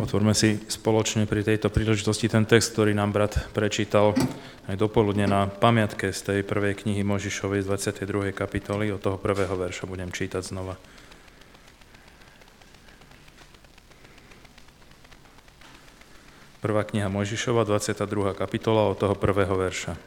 Otvorme si spoločne pri tejto príležitosti ten text, ktorý nám brat prečítal aj dopoludne na pamiatke z tej prvej knihy Mojžišovej z 22. kapitoly. Od toho prvého verša budem čítať znova. Prvá kniha Mojžišova, 22. kapitola, od toho prvého verša.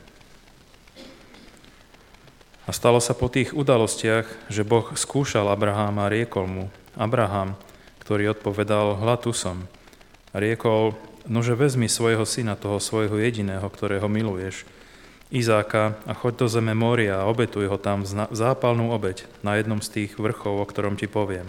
A stalo sa po tých udalostiach, že Boh skúšal Abraháma a riekol mu: Abraham, ktorý odpovedal: hľa, tu som. A riekol: nože vezmi svojho syna, toho svojho jediného, ktorého miluješ, Izáka, a choď do zeme Mória a obetuj ho tam v zápalnú obeť na jednom z tých vrchov, o ktorom ti poviem.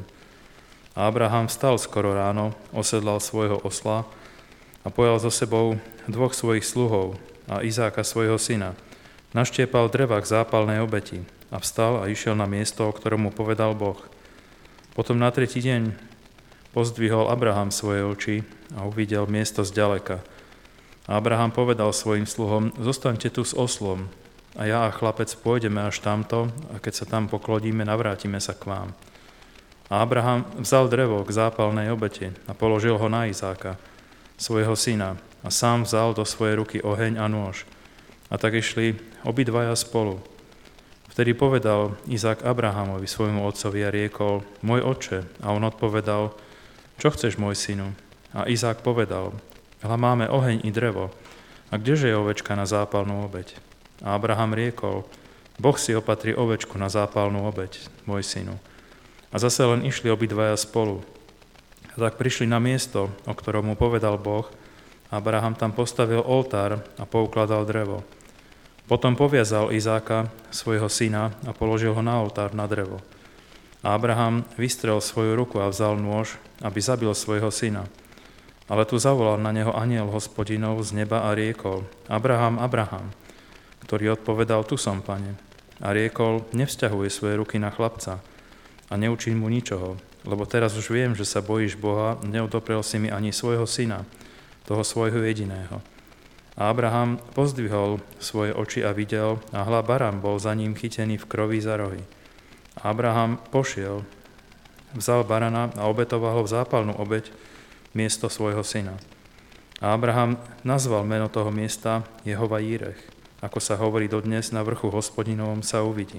A Abraham vstal skoro ráno, osedlal svojho osla a pojal so sebou dvoch svojich sluhov a Izáka svojho syna. Naštiepal dreva k zápalnej obeti a vstal a išiel na miesto, o ktorom mu povedal Boh. Potom na tretí deň pozdvihol Abraham svoje oči a uvidel miesto zďaleka. A Abraham povedal svojim sluhom: zostaňte tu s oslom a ja a chlapec pôjdeme až tamto a keď sa tam pokloníme, navrátime sa k vám. A Abraham vzal drevo k zápalnej obete a položil ho na Izáka, svojho syna, a sám vzal do svojej ruky oheň a nôž. A tak išli obidvaja spolu. Vtedy povedal Izák Abrahamovi, svojmu otcovi, a riekol: môj otče. A on odpovedal: čo chceš, môj synu? A Izák povedal: hľa, máme oheň i drevo, a kdeže je ovečka na zápalnú obeť? A Abraham riekol: Boh si opatrí ovečku na zápalnú obeť, môj synu. A zase len išli obidvaja spolu. A tak prišli na miesto, o ktorom mu povedal Boh, a Abraham tam postavil oltár a poukladal drevo. Potom poviazal Izáka, svojho syna, a položil ho na oltár na drevo. A Abraham vystrel svoju ruku a vzal nôž, aby zabil svojho syna. Ale tu zavolal na neho anjel Hospodinov z neba a riekol: Abraham, Abraham, ktorý odpovedal: tu som, pane. A riekol: nevzťahuj svoje ruky na chlapca a neučin mu ničoho, lebo teraz už viem, že sa bojíš Boha, neodoprel si mi ani svojho syna, toho svojho jediného. A Abraham pozdvihol svoje oči a videl, a hľa, barán bol za ním chytený v krovi za rohy. A Abraham pošiel, vzal barana a obetoval ho v zápalnú obeť miesto svojho syna. A Abraham nazval meno toho miesta Jehova Jírech, ako sa hovorí dodnes: na vrchu Hospodinovom sa uvidí.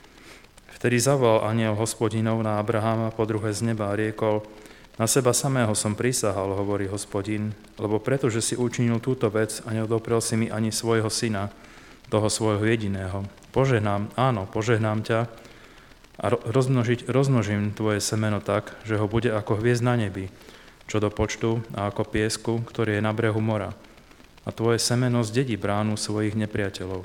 Vtedy zavolal anjel Hospodinov na Abrahama po druhé z neba a riekol: na seba samého som prisahal, hovorí Hospodin, lebo pretože si učinil túto vec a neodoprel si mi ani svojho syna, toho svojho jediného. Požehnám, áno, požehnám ťa a rozmnožím tvoje semeno tak, že ho bude ako hviezd na nebi, čo do počtu, a ako piesku, ktorý je na brehu mora. A tvoje semeno zdedí bránu svojich nepriateľov.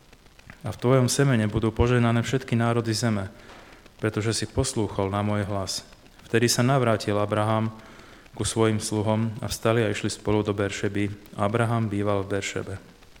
A v tvojom semene budú požehnané všetky národy zeme, pretože si poslúchol na môj hlas. Vtedy sa navrátil Abraham ku svojim sluhom a vstali a išli spolu do Beršeby. Abraham býval v Beršebe.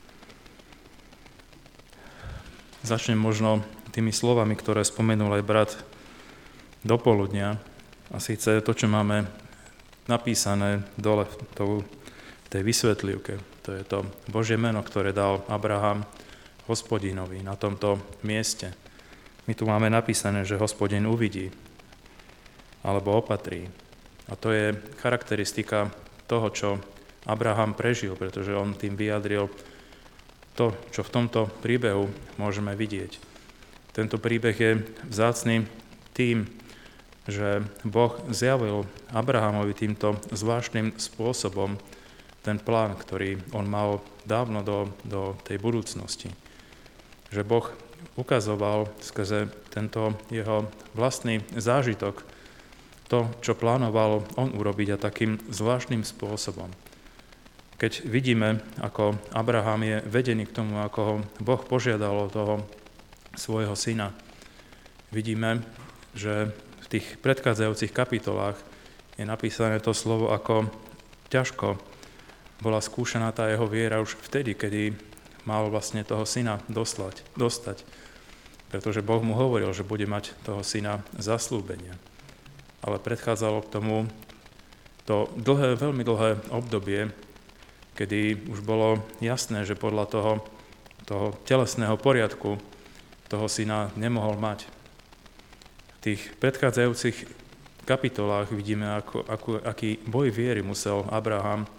Začnem možno tými slovami, ktoré spomenul aj brat dopoludnia, a síce to, čo máme napísané dole v tej vysvetlivke. To je to Božie meno, ktoré dal Abraham Hospodinovi na tomto mieste. My tu máme napísané, že Hospodin uvidí alebo opatrí. A to je charakteristika toho, čo Abraham prežil, pretože on tým vyjadril to, čo v tomto príbehu môžeme vidieť. Tento príbeh je vzácny tým, že Boh zjavil Abrahamovi týmto zvláštnym spôsobom ten plán, ktorý on mal dávno do tej budúcnosti. Že Boh ukazoval skrze tento jeho vlastný zážitok to, čo plánoval on urobiť, a takým zvláštnym spôsobom. Keď vidíme, ako Abraham je vedený k tomu, ako ho Boh požiadal o toho svojho syna, vidíme, že v tých predchádzajúcich kapitolách je napísané to slovo, ako ťažko bola skúšaná tá jeho viera už vtedy, kedy mal vlastne toho syna dostať. Pretože Boh mu hovoril, že bude mať toho syna zasľúbenia. Ale predchádzalo k tomu to veľmi dlhé obdobie, kedy už bolo jasné, že podľa toho telesného poriadku toho syna nemohol mať. V tých predchádzajúcich kapitolách vidíme, aký boj viery musel Abraham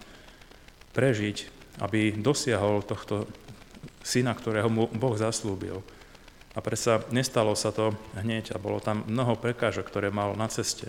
prežiť, aby dosiahol tohto syna, ktorého mu Boh zaslúbil. A predsa nestalo sa to hneď a bolo tam mnoho prekážok, ktoré mal na ceste.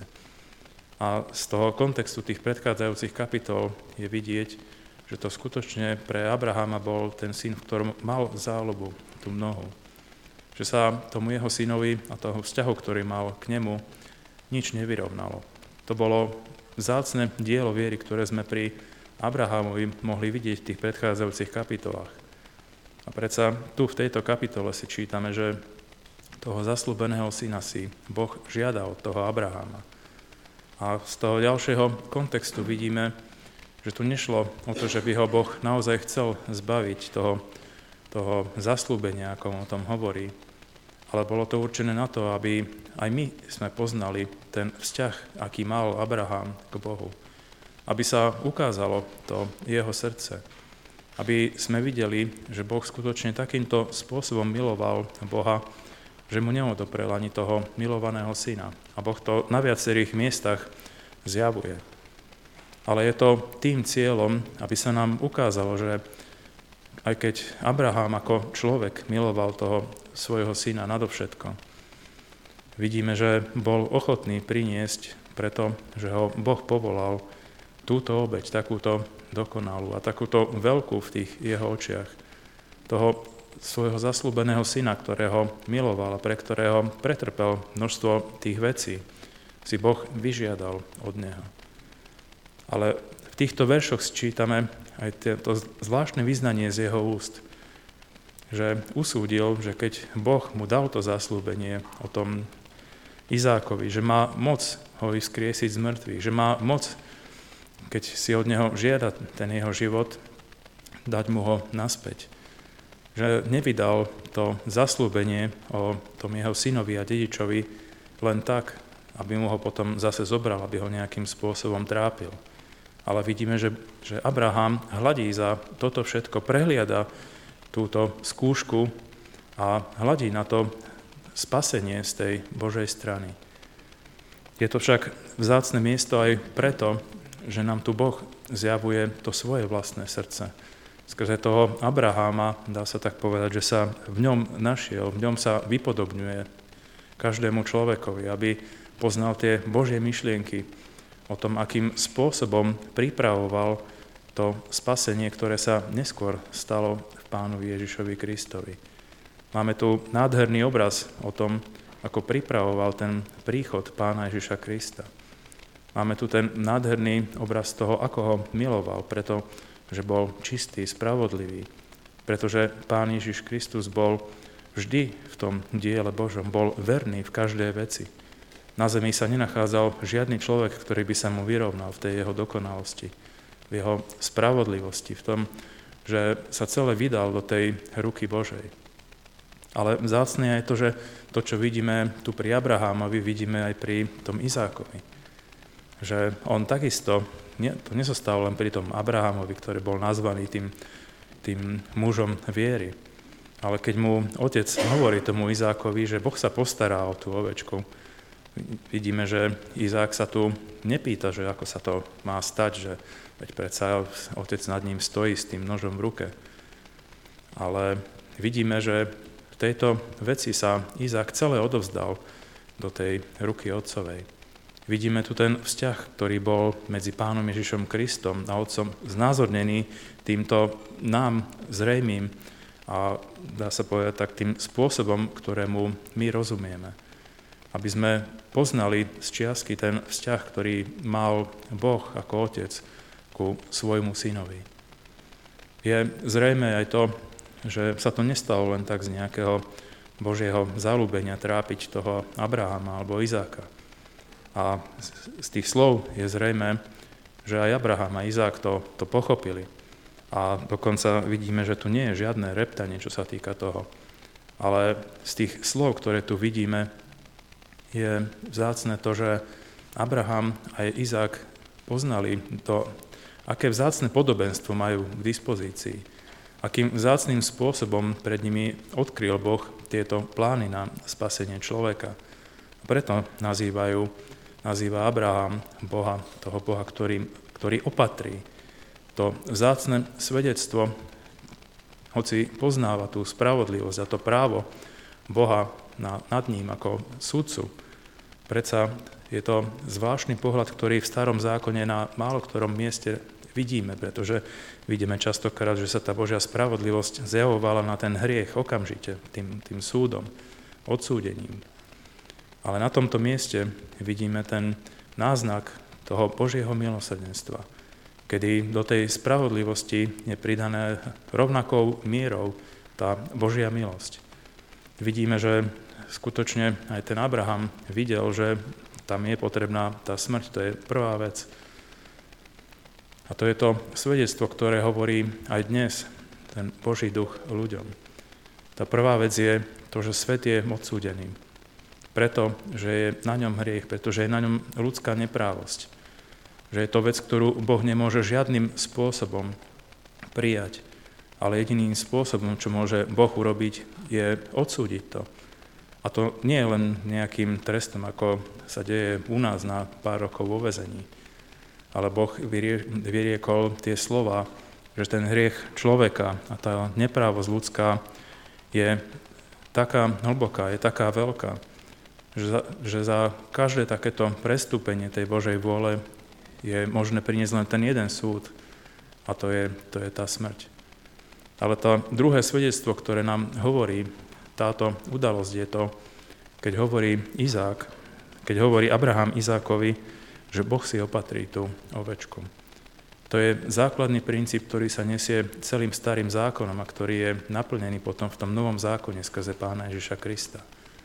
A z toho kontextu tých predchádzajúcich kapitol je vidieť, že to skutočne pre Abrahama bol ten syn, v ktorom mal záľubu, tú mnohu. Že sa tomu jeho synovi a toho vzťahu, ktorý mal k nemu, nič nevyrovnalo. To bolo vzácne dielo viery, ktoré sme pri Abrahamovi mohli vidieť v tých predchádzajúcich kapitolách. A predsa tu v tejto kapitole si čítame, že toho zasľúbeného syna si Boh žiada od toho Abrahama. A z toho ďalšieho kontextu vidíme, že tu nešlo o to, že by ho Boh naozaj chcel zbaviť toho zasľúbenia, ako on o tom hovorí, ale bolo to určené na to, aby aj my sme poznali ten vzťah, aký mal Abraham k Bohu. Aby sa ukázalo to jeho srdce. Aby sme videli, že Boh skutočne takýmto spôsobom miloval Boha, že mu neodoprel ani toho milovaného syna. A Boh to na viacerých miestach zjavuje. Ale je to tým cieľom, aby sa nám ukázalo, že aj keď Abraham ako človek miloval toho svojho syna nadovšetko, vidíme, že bol ochotný priniesť preto, že ho Boh povolal túto obeť, takúto dokonalú a takúto veľkú v tých jeho očiach. Toho svojho zasľúbeného syna, ktorého miloval a pre ktorého pretrpel množstvo tých vecí, si Boh vyžiadal od neho. Ale v týchto veršoch čítame aj to zvláštne vyznanie z jeho úst, že usúdil, že keď Boh mu dal to zasľúbenie o tom Izákovi, že má moc ho vzkriesiť z mŕtvych, že má moc, keď si od neho žiada ten jeho život, dať mu ho naspäť. Že nevydal to zasľúbenie o tom jeho synovi a dedičovi len tak, aby mu ho potom zase zobral, aby ho nejakým spôsobom trápil. Ale vidíme, že Abraham hľadí za toto všetko, prehliada túto skúšku a hľadí na to spasenie z tej Božej strany. Je to však vzácne miesto aj preto, že nám tu Boh zjavuje to svoje vlastné srdce. Skrze toho Abraháma, dá sa tak povedať, že sa v ňom našiel, v ňom sa vypodobňuje každému človekovi, aby poznal tie Božie myšlienky o tom, akým spôsobom pripravoval to spasenie, ktoré sa neskôr stalo v Pánovi Ježišovi Kristovi. Máme tu nádherný obraz o tom, ako pripravoval ten príchod Pána Ježiša Krista. Máme tu ten nádherný obraz toho, ako ho miloval, pretože bol čistý, spravodlivý, pretože Pán Ježiš Kristus bol vždy v tom diele Božom, bol verný v každej veci. Na zemi sa nenachádzal žiadny človek, ktorý by sa mu vyrovnal v tej jeho dokonalosti, v jeho spravodlivosti, v tom, že sa celé vydal do tej ruky Božej. Ale vzácne je to, že to, čo vidíme tu pri Abrahámovi, vidíme aj pri tom Izákovi. Že on takisto, to nezostalo len pri tom Abrahámovi, ktorý bol nazvaný tým mužom viery. Ale keď mu otec hovorí tomu Izákovi, že Boh sa postará o tú ovečku, vidíme, že Izák sa tu nepýta, že ako sa to má stať, že veď predsa otec nad ním stojí s tým nožom v ruke. Ale vidíme, že v tejto veci sa Izák celé odovzdal do tej ruky otcovej. Vidíme tu ten vzťah, ktorý bol medzi Pánom Ježišom Kristom a otcom znázornený týmto nám zrejmým a dá sa povedať tak tým spôsobom, ktorému my rozumieme. Aby sme poznali z čiastky ten vzťah, ktorý mal Boh ako otec ku svojmu synovi. Je zrejme aj to, že sa to nestalo len tak z nejakého Božieho zaľúbenia trápiť toho Abrahama alebo Izáka. A z tých slov je zrejme, že aj Abraham a Izák to pochopili. A dokonca vidíme, že tu nie je žiadne reptanie, čo sa týka toho. Ale z tých slov, ktoré tu vidíme, je vzácne to, že Abraham a Izák poznali to, aké vzácne podobenstvo majú k dispozícii. Akým vzácnym spôsobom pred nimi odkryl Boh tieto plány na spasenie človeka. Preto nazývajú nazýva Abraham Boha, toho Boha, ktorý opatrí. To vzácne svedectvo, hoci poznáva tú spravodlivosť a to právo Boha nad ním ako sudcu, predsa je to zvláštny pohľad, ktorý v starom zákone na málo ktorom mieste vidíme, pretože vidíme častokrát, že sa tá Božia spravodlivosť zjavovala na ten hriech okamžite, tým súdom, odsúdením. Ale na tomto mieste vidíme ten náznak toho Božieho milosrdenstva, kedy do tej spravodlivosti je pridané rovnakou mierou tá Božia milosť. Vidíme, že skutočne aj ten Abraham videl, že tam je potrebná tá smrť, to je prvá vec. A to je to svedectvo, ktoré hovorí aj dnes ten Boží duch ľuďom. Tá prvá vec je to, že svet je odsúdený. Preto, že je na ňom hriech, pretože je na ňom ľudská neprávosť. Že je to vec, ktorú Boh nemôže žiadnym spôsobom prijať. Ale jediným spôsobom, čo môže Boh urobiť, je odsúdiť to. A to nie je len nejakým trestom, ako sa deje u nás na pár rokov vo väzení. Ale Boh vyriekol tie slova, že ten hriech človeka a tá neprávosť ľudská je taká hlboká, je taká veľká, že za každé takéto prestúpenie tej Božej vôle je možné priniesť len ten jeden súd, a to je tá smrť. Ale to druhé svedectvo, ktoré nám hovorí táto udalosť, je to, keď hovorí Izák, keď hovorí Abraham Izákovi, že Boh si opatrí tú ovečku. To je základný princíp, ktorý sa nesie celým starým zákonom a ktorý je naplnený potom v tom novom zákone skrze Pána Ježiša Krista.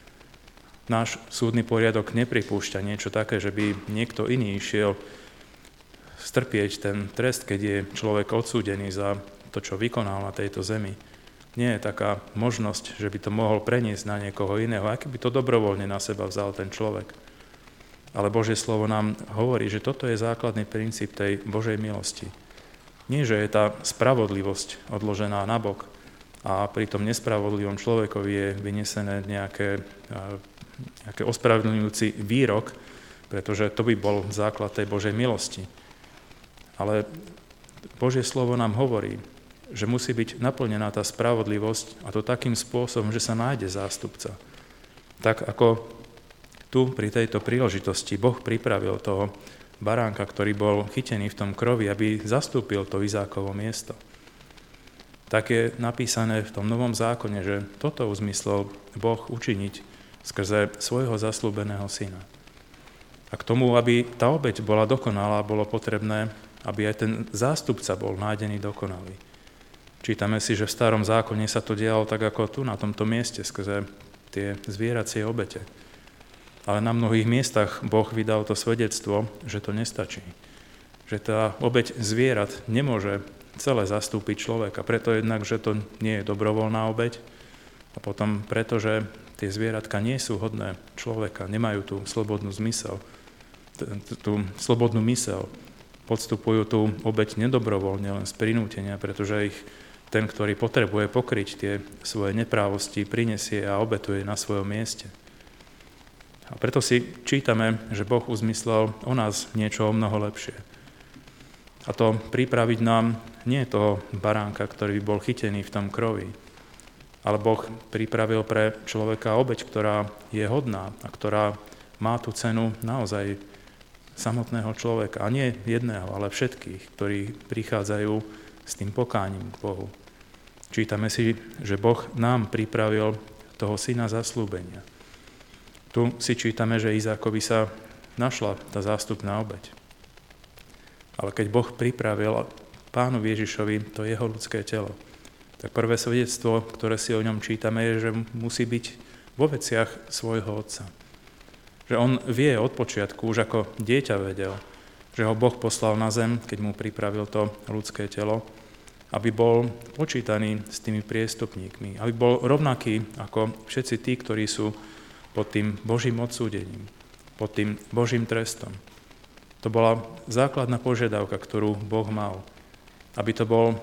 Náš súdny poriadok nepripúšťa niečo také, že by niekto iný išiel strpieť ten trest, keď je človek odsúdený za to, čo vykonal na tejto zemi. Nie je taká možnosť, že by to mohol preniesť na niekoho iného, aj keby to dobrovoľne na seba vzal ten človek. Ale Božie slovo nám hovorí, že toto je základný princíp tej Božej milosti. Nie, že je tá spravodlivosť odložená nabok a pri tom nespravodlivom človekovi je vynesené nejaké ospravedlňujúci výrok, pretože to by bol základ tej Božej milosti. Ale Božie slovo nám hovorí, že musí byť naplnená tá spravodlivosť, a to takým spôsobom, že sa nájde zástupca. Tak ako tu pri tejto príležitosti Boh pripravil toho baránka, ktorý bol chytený v tom krovi, aby zastúpil to Izákovo miesto. Tak je napísané v tom novom zákone, že toto uzmyslel Boh učiniť skrze svojho zasľúbeného syna. A k tomu, aby tá obeť bola dokonalá, bolo potrebné, aby aj ten zástupca bol nájdený dokonalý. Čítame si, že v starom zákone sa to dialo tak ako tu, na tomto mieste, skrze tie zvieracie obete. Ale na mnohých miestach Boh vydal to svedectvo, že to nestačí. Že tá obeť zvierat nemôže celé zastúpiť človeka. Preto jednak, že to nie je dobrovoľná obeť, a potom preto, že tie zvieratka nie sú hodné človeka, nemajú tú slobodnú zmysel, tú slobodnú mysel, podstupujú tú obeť nedobrovoľne, len z prinútenia, pretože ich ten, ktorý potrebuje pokryť tie svoje neprávosti, prinesie a obetuje na svojom mieste. A preto si čítame, že Boh uzmyslel o nás niečo o mnoho lepšie. A to pripraviť nám nie toho baránka, ktorý by bol chytený v tom krovi, ale Boh pripravil pre človeka obeť, ktorá je hodná a ktorá má tú cenu naozaj samotného človeka. A nie jedného, ale všetkých, ktorí prichádzajú s tým pokáním k Bohu. Čítame si, že Boh nám pripravil toho syna zasľúbenia. Tu si čítame, že Izákovi sa našla tá zástupná obeť. Ale keď Boh pripravil Pánu Ježišovi to jeho ľudské telo, tak prvé svedectvo, ktoré si o ňom čítame, je, že musí byť vo veciach svojho otca. Že on vie od počiatku, už ako dieťa vedel, že ho Boh poslal na zem, keď mu pripravil to ľudské telo, aby bol počítaný s tými priestupníkmi, aby bol rovnaký ako všetci tí, ktorí sú pod tým Božím odsúdením, pod tým Božím trestom. To bola základná požiadavka, ktorú Boh mal. Aby to bol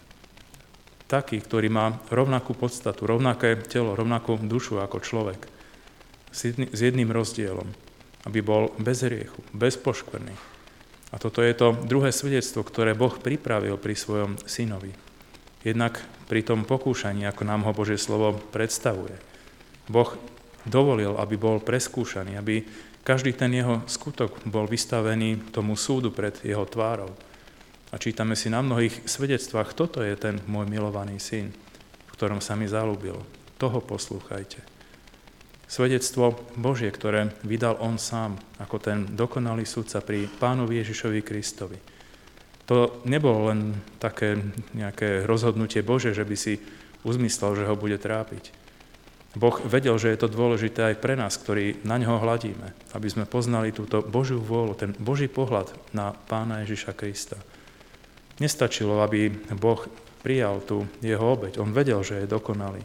taký, ktorý má rovnakú podstatu, rovnaké telo, rovnakú dušu ako človek. S jedným rozdielom. aby bol bez hriechu, bez poškvrny. A toto je to druhé svedectvo, ktoré Boh pripravil pri svojom synovi. Jednak pri tom pokúšaní, ako nám ho Božie slovo predstavuje. Boh dovolil, aby bol preskúšaný, aby každý ten jeho skutok bol vystavený tomu súdu pred jeho tvárou. A čítame si na mnohých svedectvách, toto je ten môj milovaný syn, v ktorom sa mi zalúbil. Toho poslúchajte. Svedectvo Božie, ktoré vydal on sám, ako ten dokonalý sudca pri Pánovi Ježišovi Kristovi. To nebolo len také nejaké rozhodnutie Bože, že by si uzmyslel, že ho bude trápiť. Boh vedel, že je to dôležité aj pre nás, ktorí na ňoho hľadíme, aby sme poznali túto Božiu vôľu, ten Boží pohľad na Pána Ježiša Krista. Nestačilo, aby Boh prijal tú jeho obeť. On vedel, že je dokonalý.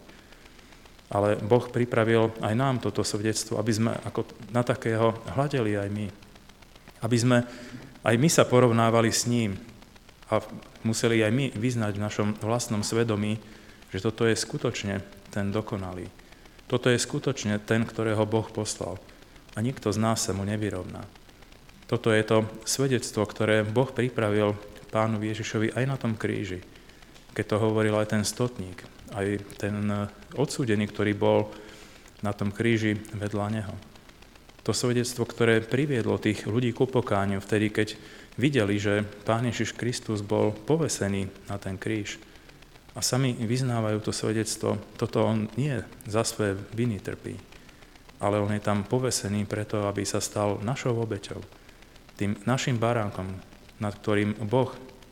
Ale Boh pripravil aj nám toto svedectvo, aby sme ako na takého hľadeli aj my. Aby sme aj my sa porovnávali s ním a museli aj my vyznať v našom vlastnom svedomí, že toto je skutočne ten dokonalý. Toto je skutočne ten, ktorého Boh poslal. A nikto z nás sa mu nevyrovná. Toto je to svedectvo, ktoré Boh pripravil Pánovi Ježišovi aj na tom kríži. Keď to hovoril aj ten stotník, aj ten odsúdený, ktorý bol na tom kríži vedľa neho. To svedectvo, ktoré priviedlo tých ľudí ku pokániu vtedy, keď videli, že Pán Ježiš Kristus bol povesený na ten kríž. A sami vyznávajú to svedectvo, toto on nie za svoje viny trpí, ale on je tam povesený preto, aby sa stal našou obeťou. Tým našim baránkom, nad ktorým Boh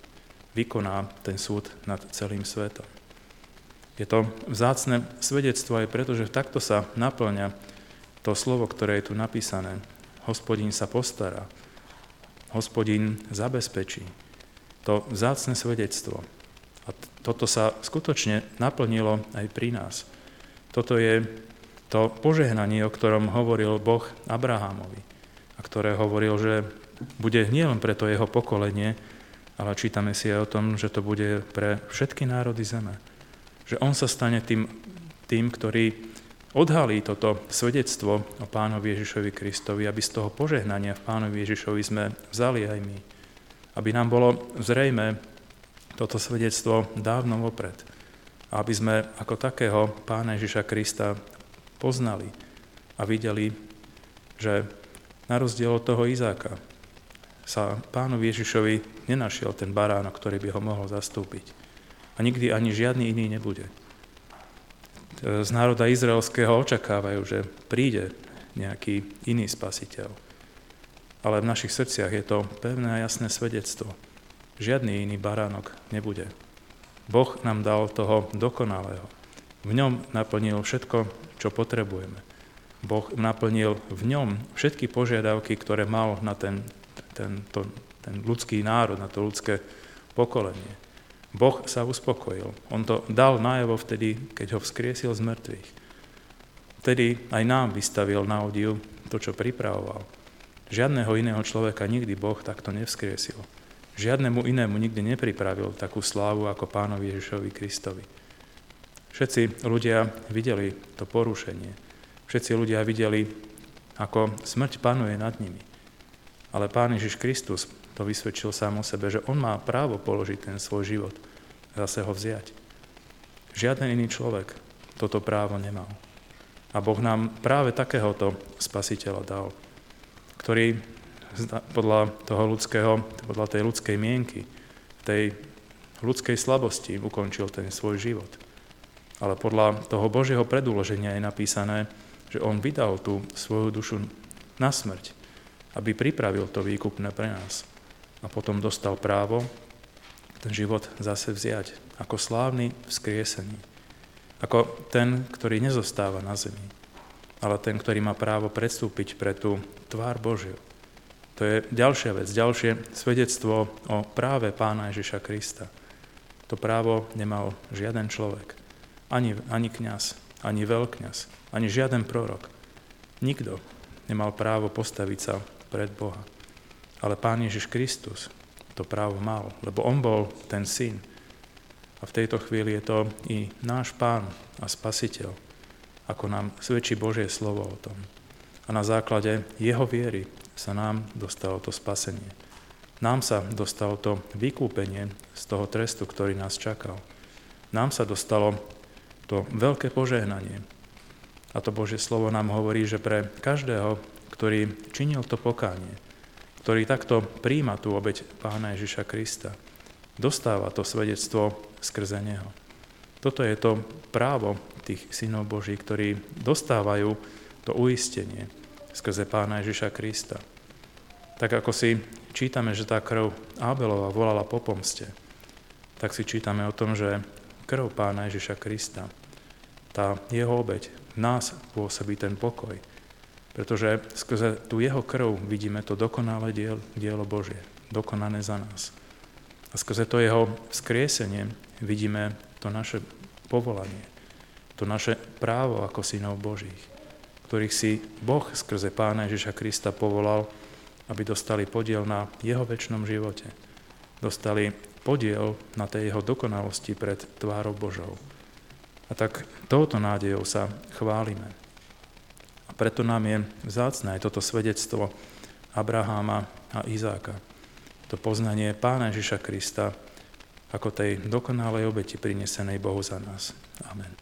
vykoná ten súd nad celým svetom. Je to vzácne svedectvo aj preto, že takto sa naplňa to slovo, ktoré je tu napísané. Hospodín sa postará, Hospodín zabezpečí. To vzácne svedectvo. A toto sa skutočne naplnilo aj pri nás. Toto je to požehnanie, o ktorom hovoril Boh Abrahamovi a ktoré hovoril, že bude nielen pre to jeho pokolenie, ale čítame si aj o tom, že to bude pre všetky národy zeme. Že on sa stane tým, ktorý odhalí toto svedectvo o Pánovi Ježišovi Kristovi, aby z toho požehnania v Pánovi Ježišovi sme vzali aj my. Aby nám bolo zrejmé toto svedectvo dávno vopred. A aby sme ako takého Pána Ježiša Krista poznali a videli, že na rozdiel od toho Izáka sa Pánovi Ježišovi nenašiel ten baránok, ktorý by ho mohol zastúpiť. A nikdy ani žiadny iný nebude. Z národa izraelského očakávajú, že príde nejaký iný spasiteľ. Ale v našich srdciach je to pevné a jasné svedectvo. Žiadny iný baránok nebude. Boh nám dal toho dokonalého. V ňom naplnil všetko, čo potrebujeme. Boh naplnil v ňom všetky požiadavky, ktoré mal na ten ľudský národ, na to ľudské pokolenie. Boh sa uspokojil. On to dal najavo vtedy, keď ho vzkriesil z mŕtvych. Vtedy aj nám vystavil na odiv to, čo pripravoval. Žiadneho iného človeka nikdy Boh takto nevzkriesil. Žiadnemu inému nikdy nepripravil takú slávu ako Pánovi Ježišovi Kristovi. Všetci ľudia videli to porušenie. Všetci ľudia videli, ako smrť panuje nad nimi. Ale Pán Ježiš Kristus to vysvedčil sám o sebe, že on má právo položiť ten svoj život a zase ho vziať. Žiaden iný človek toto právo nemal. A Boh nám práve takéhoto spasiteľa dal, ktorý podľa tej ľudskej mienky, tej ľudskej slabosti ukončil ten svoj život. Ale podľa toho Božieho predúloženia je napísané, že on vydal tú svoju dušu na smrť, aby pripravil to výkupné pre nás. A potom dostal právo ten život zase vziať ako slávny vzkriesený. Ako ten, ktorý nezostáva na zemi, ale ten, ktorý má právo predstúpiť pre tú tvár Božiu. To je ďalšia vec, ďalšie svedectvo o práve Pána Ježiša Krista. To právo nemal žiaden človek, ani kňaz, ani veľkňaz, ani žiaden prorok. Nikto nemal právo postaviť sa pred Boha. Ale Pán Ježiš Kristus to právo mal, lebo on bol ten syn. A v tejto chvíli je to i náš Pán a Spasiteľ, ako nám svedčí Božie slovo o tom. A na základe jeho viery sa nám dostalo to spasenie. Nám sa dostalo to vykúpenie z toho trestu, ktorý nás čakal. Nám sa dostalo to veľké požehnanie. A to Božie slovo nám hovorí, že pre každého, ktorý činil to pokánie, ktorý takto prijíma tú obeť Pána Ježiša Krista, dostáva to svedectvo skrze neho. Toto je to právo tých synov Boží, ktorí dostávajú to uistenie skrze Pána Ježiša Krista. Tak ako si čítame, že tá krv Ábelova volala po pomste, tak si čítame o tom, že krv Pána Ježiša Krista, tá jeho obeť, v nás pôsobí ten pokoj. Pretože skrze tú jeho krv vidíme to dokonalé dielo Božie, dokonané za nás. A skrze to jeho vzkriesenie vidíme to naše povolanie, to naše právo ako synov Božích, ktorých si Boh skrze Pána Ježiša Krista povolal, aby dostali podiel na jeho večnom živote. Dostali podiel na tej jeho dokonalosti pred tvárou Božou. A tak touto nádejou sa chválime. A preto nám je vzácne aj toto svedectvo Abraháma a Izáka. To poznanie Pána Ježiša Krista ako tej dokonalej obeti prinesenej Bohu za nás. Amen.